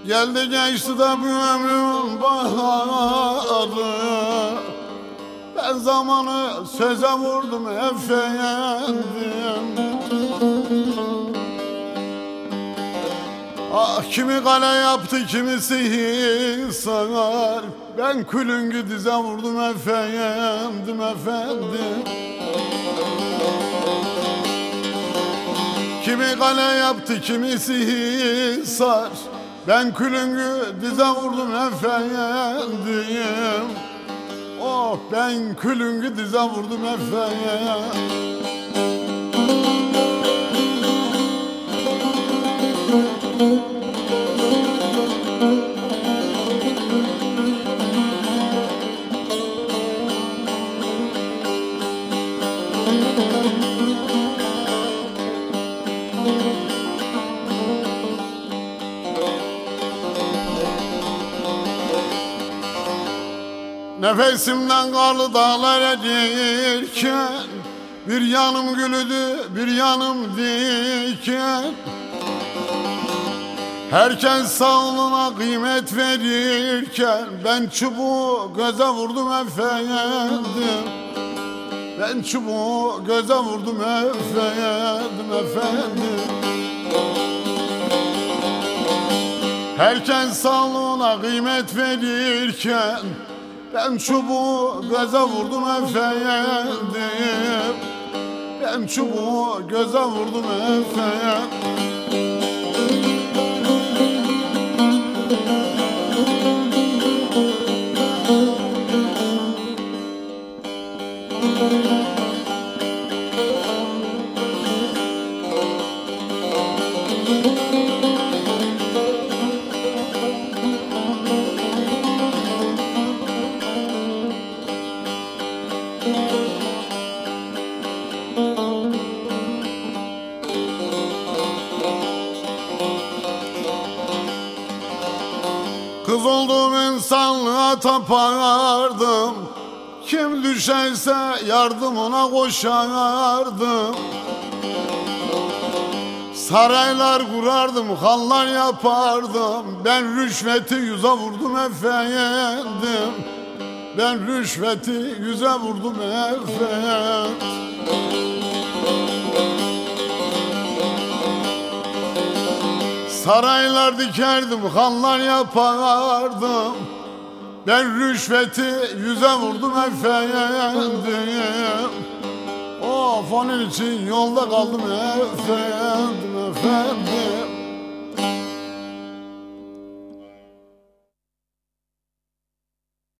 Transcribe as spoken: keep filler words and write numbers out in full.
Geldi geçti de bu ömrün baharı. Ben zamanı söze vurdum efendim. Ah, kimi kale yaptı, kimisi hisar. Ben külüngü dize vurdum efendim, efendim. Kimi kale yaptı, kimisi hisar. Ben külüngü dize vurdum efendim. Oh, ben külüngü dize vurdum efendim. Nefesimden karlı dağlara girken, bir yanım gülüdü, bir yanım diken. Herkes sağlığına kıymet verirken, ben çubuğu göze vurdum efendim. Ben çubuğu göze vurdum efendim, efendim. Herkes sağlığına kıymet verirken, ben çubuğu göze vurdum efendim. Ben çubuğu göze vurdum efendim. Kız olduğum insanlığa tapardım. Kim düşerse yardımına koşardım. Saraylar kurardım, hallar yapardım. Ben rüşveti yüze vurdum efendim. Ben rüşveti yüze vurdum efendim. Saraylar dikerdim, hallar yapardım. Ben rüşveti yüze vurdum efendim. Of, onun için yolda kaldım efendim, efendim.